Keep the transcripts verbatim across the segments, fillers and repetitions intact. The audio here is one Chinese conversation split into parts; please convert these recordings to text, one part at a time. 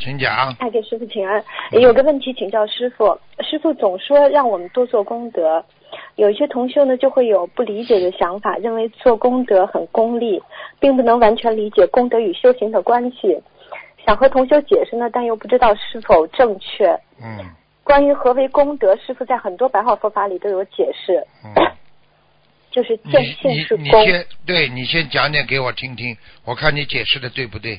请讲。 哎，给师傅请安。有个问题请教师傅，师傅总说让我们多做功德，有一些同修呢就会有不理解的想法，认为做功德很功利，并不能完全理解功德与修行的关系。想和同修解释呢，但又不知道是否正确。 嗯。 关于何为功德，师傅在很多白话佛法里都有解释。 嗯。 就是见性是功。 你你先对你先讲点给我听听，我看你解释的对不对。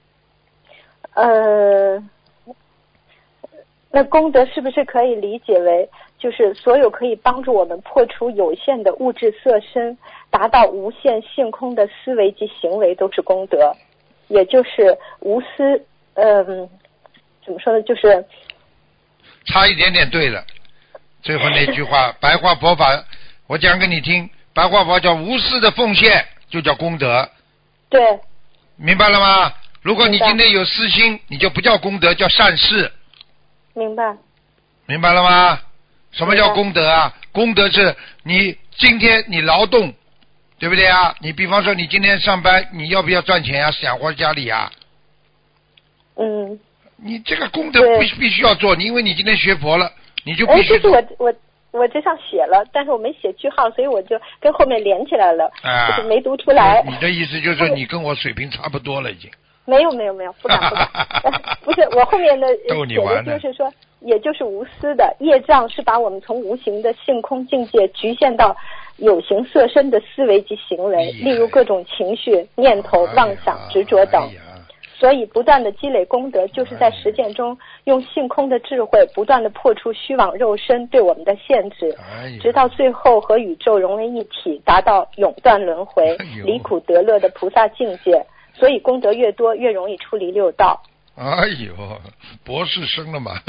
呃，那功德是不是可以理解为，就是所有可以帮助我们破除有限的物质色身，达到无限性空的思维及行为都是功德，也就是无私，嗯，怎么说呢，就是差一点点对了。最后那句话，白话佛法，我讲给你听，白话佛叫无私的奉献，就叫功德。 对。 明白了吗？如果你今天有私心，你就不叫功德，叫善事。 明白。 明白了吗？什么叫功德啊？功德是你今天你劳动，对不对啊？你比方说你今天上班，你要不要赚钱啊？养活家里啊？ 嗯。 你这个功德必必须要做，因为你今天学佛了，你就必须。 哎，就是我我我这上写了，但是我没写句号，所以我就跟后面连起来了， 啊、 就是没读出来。 你的意思就是说你跟我水平差不多了，已经。 没有没有没有，不敢不敢，不是我后面的写的就是说，也就是无私的业障是把我们从无形的性空境界局限到有形色身的思维及行为，例如各种情绪、念头、妄想、执着等。所以不断的积累功德，就是在实践中用性空的智慧，不断的破除虚妄肉身对我们的限制，直到最后和宇宙融为一体，达到永断轮回、离苦得乐的菩萨境界。所以功德越多，越容易出离六道。 哎呦，博士生了嘛？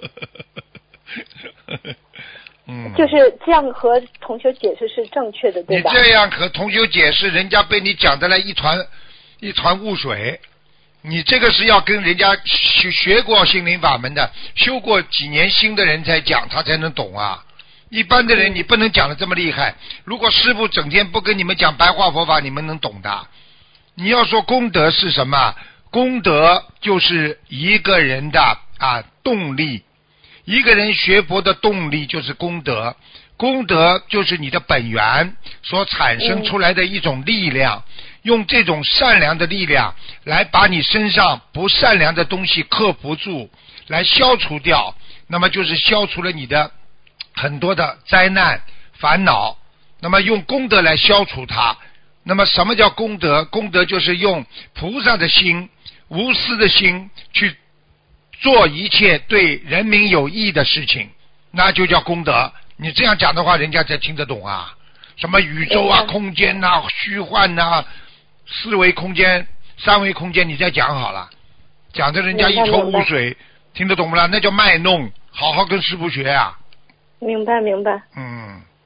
嗯， 就是这样和同学解释是正确的，对吧？ 你这样和同学解释，人家被你讲的来一团一团雾水。你这个是要跟人家学学过心灵法门的，修过几年心的人才讲，他才能懂啊。一般的人你不能讲的这么厉害。如果师父整天不跟你们讲白话佛法，你们能懂的。你要说功德是什么？功德就是一个人的啊动力，一个人学佛的动力就是功德，功德就是你的本源所产生出来的一种力量，嗯、用这种善良的力量来把你身上不善良的东西克服住，来消除掉，那么就是消除了你的很多的灾难烦恼，那么用功德来消除它。那么什么叫功德？功德就是用菩萨的心、无私的心去做一切对人民有益的事情，那就叫功德。你这样讲的话，人家才听得懂啊。什么宇宙啊、空间啊、虚幻啊、四维空间、三维空间，你再讲好了，讲的人家一头雾水，听得懂不啦？那叫卖弄，好好跟师父学啊。 明白明白。 嗯。